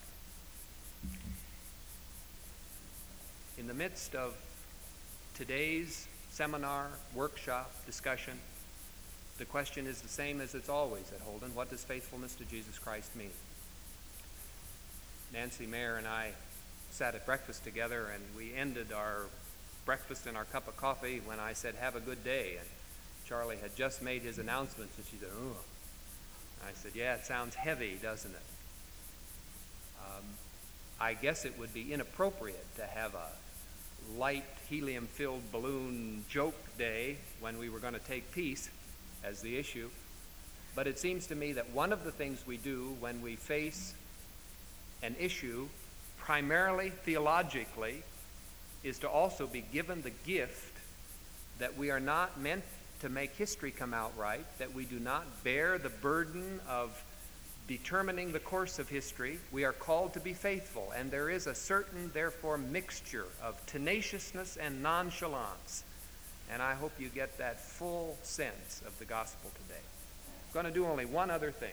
In the midst of today's seminar, workshop, discussion, the question is the same as it's always at Holden. What does faithfulness to Jesus Christ mean? Nancy Mayer and I sat at breakfast together, and we ended our breakfast and our cup of coffee when I said, "Have a good day." And Charlie had just made his announcements, and she said, "Oh." I said, "Yeah, it sounds heavy, doesn't it?" I guess it would be inappropriate to have a light helium-filled balloon joke day when we were going to take peace as the issue. But it seems to me that one of the things we do when we face an issue, primarily theologically, is to also be given the gift that we are not meant to make history come out right, that we do not bear the burden of determining the course of history. We are called to be faithful, and there is a certain, therefore, mixture of tenaciousness and nonchalance. And I hope you get that full sense of the gospel today. I'm going to do only one other thing.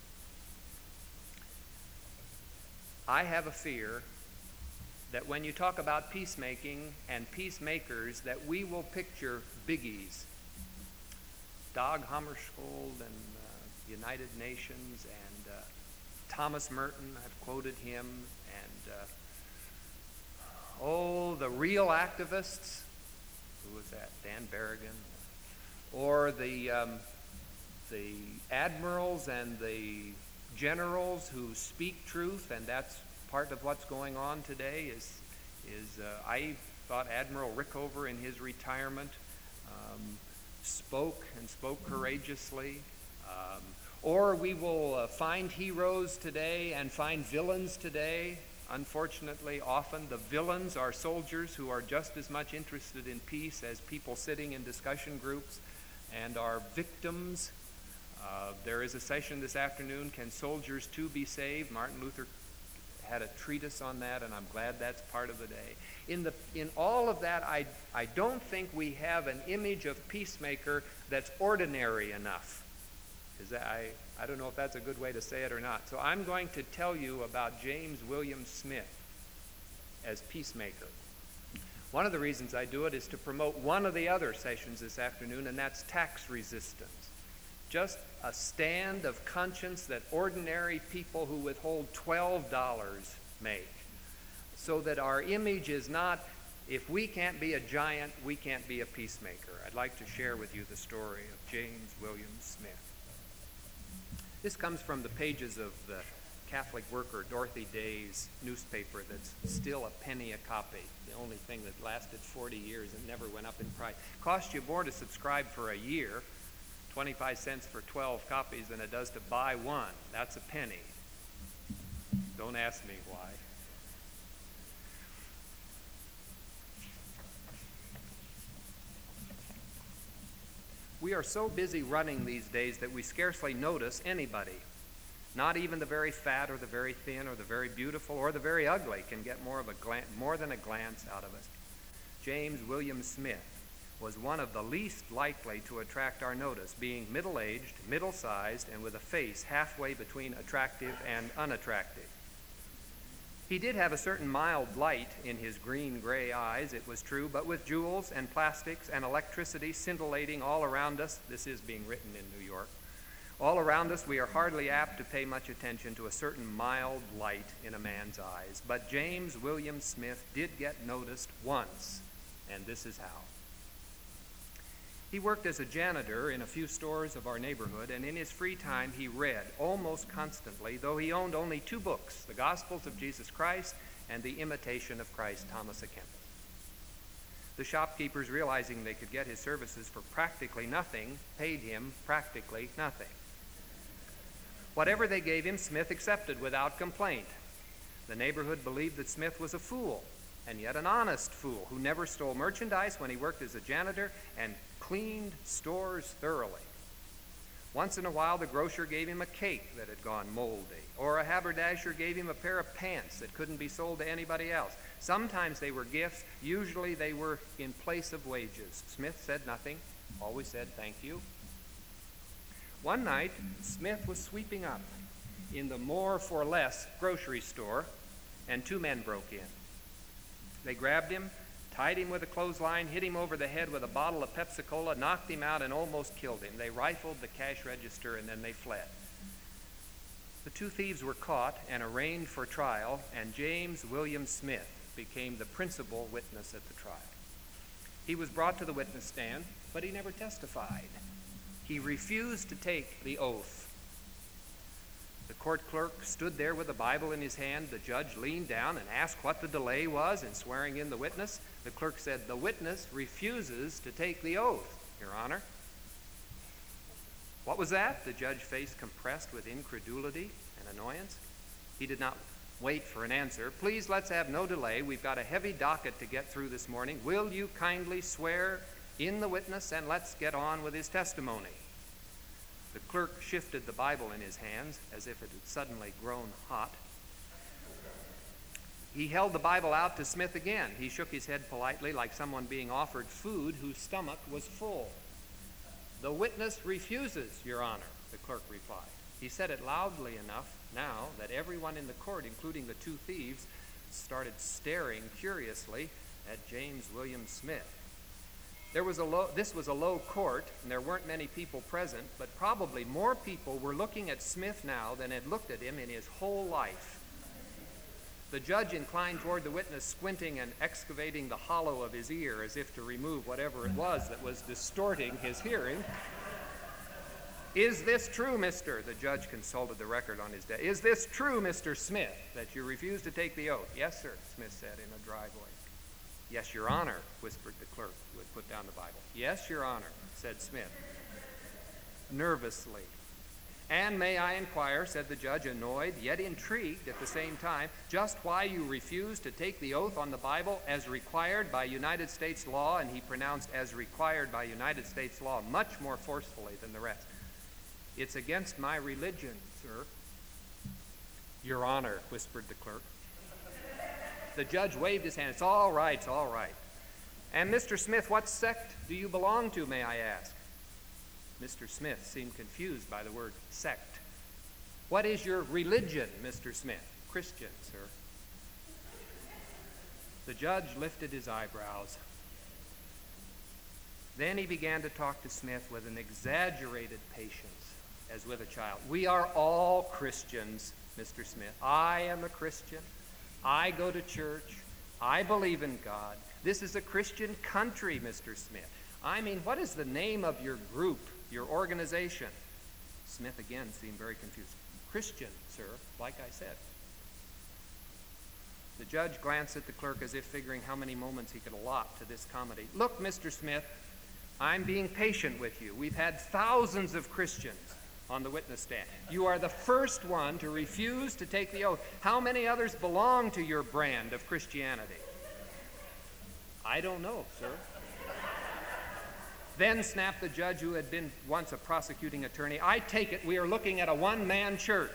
I have a fear that when you talk about peacemaking and peacemakers, that we will picture biggies. Dag Hammarskjöld and United Nations and Thomas Merton, I've quoted him, and the real activists, who was that, Dan Berrigan, or the admirals and the generals who speak truth, and that's part of what's going on today. I thought Admiral Rickover in his retirement spoke courageously. Or we will find heroes today and find villains today. Unfortunately, often the villains are soldiers who are just as much interested in peace as people sitting in discussion groups and are victims. There is a session this afternoon, Can Soldiers Too Be Saved? Martin Luther had a treatise on that, and I'm glad that's part of the day. In all of that, I don't think we have an image of peacemaker that's ordinary enough. I don't know if that's a good way to say it or not. So I'm going to tell you about James William Smith as peacemaker. One of the reasons I do it is to promote one of the other sessions this afternoon, and that's tax resistance. Just a stand of conscience that ordinary people who withhold $12 make. So that our image is not, if we can't be a giant, we can't be a peacemaker. I'd like to share with you the story of James William Smith. This comes from the pages of the Catholic worker Dorothy Day's newspaper that's still a penny a copy, the only thing that lasted 40 years and never went up in price. Cost you more to subscribe for a year, 25 cents for 12 copies, than it does to buy one. That's a penny. Don't ask me why. We are so busy running these days that we scarcely notice anybody. Not even the very fat or the very thin or the very beautiful or the very ugly can get more than a glance out of us. James William Smith was one of the least likely to attract our notice, being middle-aged, middle-sized, and with a face halfway between attractive and unattractive. He did have a certain mild light in his green-gray eyes, it was true, but with jewels and plastics and electricity scintillating all around us, this is being written in New York, all around us we are hardly apt to pay much attention to a certain mild light in a man's eyes. But James William Smith did get noticed once, and this is how. He worked as a janitor in a few stores of our neighborhood, and in his free time he read almost constantly, though he owned only 2 books, The Gospels of Jesus Christ and The Imitation of Christ, Thomas à Kempis. The shopkeepers, realizing they could get his services for practically nothing, paid him practically nothing. Whatever they gave him, Smith accepted without complaint. The neighborhood believed that Smith was a fool, and yet an honest fool who never stole merchandise when he worked as a janitor and cleaned stores thoroughly. Once in a while, the grocer gave him a cake that had gone moldy, or a haberdasher gave him a pair of pants that couldn't be sold to anybody else. Sometimes they were gifts. Usually they were in place of wages. Smith said nothing, always said thank you. One night, Smith was sweeping up in the More for Less grocery store, and 2 men broke in. They grabbed him, tied him with a clothesline, hit him over the head with a bottle of Pepsi-Cola, knocked him out, and almost killed him. They rifled the cash register, and then they fled. The 2 thieves were caught and arraigned for trial, and James William Smith became the principal witness at the trial. He was brought to the witness stand, but he never testified. He refused to take the oath. The court clerk stood there with a Bible in his hand. The judge leaned down and asked what the delay was in swearing in the witness. The clerk said, "The witness refuses to take the oath, Your Honor." What was that? The judge's face compressed with incredulity and annoyance. He did not wait for an answer. "Please, let's have no delay. We've got a heavy docket to get through this morning. Will you kindly swear in the witness, and let's get on with his testimony?" The clerk shifted the Bible in his hands as if it had suddenly grown hot. He held the Bible out to Smith again. He shook his head politely like someone being offered food whose stomach was full. "The witness refuses, Your Honor," the clerk replied. He said it loudly enough now that everyone in the court, including the 2 thieves, started staring curiously at James William Smith. This was a low court, and there weren't many people present, but probably more people were looking at Smith now than had looked at him in his whole life. The judge inclined toward the witness, squinting and excavating the hollow of his ear as if to remove whatever it was that was distorting his hearing. "Is this true, Mr.?" The judge consulted the record on his desk. "Is this true, Mr. Smith, that you refuse to take the oath?" "Yes, sir," Smith said in a dry voice. "Yes, Your Honor," whispered the clerk who had put down the Bible. "Yes, Your Honor," said Smith, nervously. "And may I inquire," said the judge, annoyed yet intrigued at the same time, "just why you refuse to take the oath on the Bible as required by United States law?" And he pronounced "as required by United States law" much more forcefully than the rest. "It's against my religion, sir." "Your Honor," whispered the clerk. The judge waved his hand. "It's all right, it's all right. And Mr. Smith, what sect do you belong to, may I ask?" Mr. Smith seemed confused by the word sect. "What is your religion, Mr. Smith?" "Christian, sir." The judge lifted his eyebrows. Then he began to talk to Smith with an exaggerated patience, as with a child. "We are all Christians, Mr. Smith. I am a Christian. I go to church. I believe in God. This is a Christian country, Mr. Smith. I mean, what is the name of your group, your organization?" Smith again seemed very confused. "Christian, sir, like I said." The judge glanced at the clerk as if figuring how many moments he could allot to this comedy. "Look, Mr. Smith, I'm being patient with you. We've had thousands of Christians on the witness stand. You are the first one to refuse to take the oath. How many others belong to your brand of Christianity?" "I don't know, sir." Then snapped the judge, who had been once a prosecuting attorney, "I take it we are looking at a one-man church."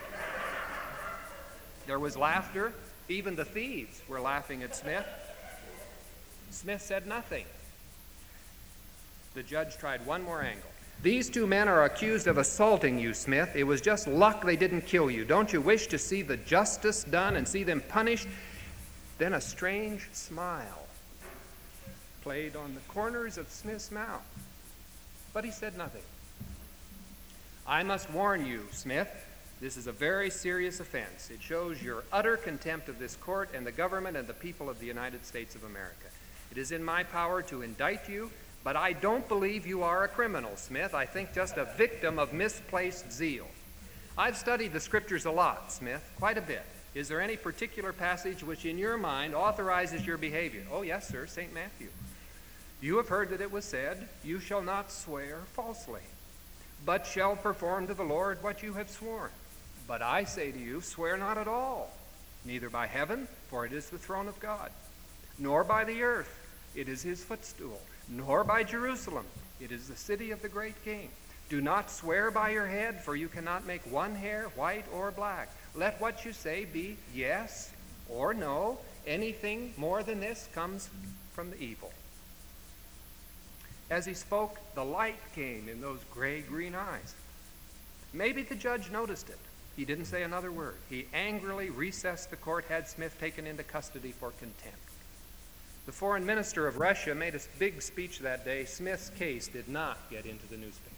There was laughter. Even the thieves were laughing at Smith. Smith said nothing. The judge tried one more angle. "These 2 men are accused of assaulting you, Smith. It was just luck they didn't kill you. Don't you wish to see the justice done and see them punished?" Then a strange smile played on the corners of Smith's mouth, but he said nothing. "I must warn you, Smith, this is a very serious offense. It shows your utter contempt of this court and the government and the people of the United States of America. It It is in my power to indict you, but I don't believe you are a criminal, Smith. I think just a victim of misplaced zeal. I've studied the scriptures a lot, Smith, quite a bit. Is there any particular passage which in your mind authorizes your behavior? Oh, yes, sir, St. Matthew. You have heard that it was said, you shall not swear falsely, but shall perform to the Lord what you have sworn. But I say to you, swear not at all, neither by heaven, for it is the throne of God, nor by the earth, it is his footstool, nor by Jerusalem, it is the city of the great king. Do not swear by your head, for you cannot make one hair white or black. Let what you say be yes or no. Anything more than this comes from the evil. As he spoke, the light came in those gray-green eyes. Maybe the judge noticed it. He didn't say another word. He angrily recessed the court, had Smith taken into custody for contempt. The foreign minister of Russia made a big speech that day. Smith's case did not get into the newspaper.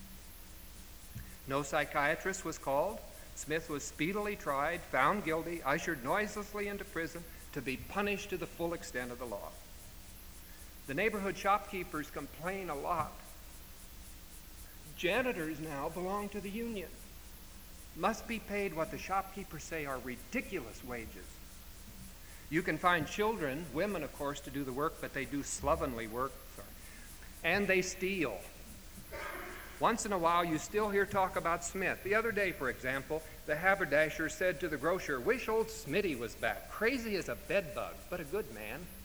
No psychiatrist was called. Smith was speedily tried, found guilty, ushered noiselessly into prison to be punished to the full extent of the law. The neighborhood shopkeepers complain a lot. Janitors now belong to the union. Must be paid what the shopkeepers say are ridiculous wages. You can find children, women of course, to do the work, but they do slovenly work. And they steal. Once in a while you still hear talk about Smith. The other day, for example, the haberdasher said to the grocer, wish old Smitty was back. Crazy as a bedbug, but a good man.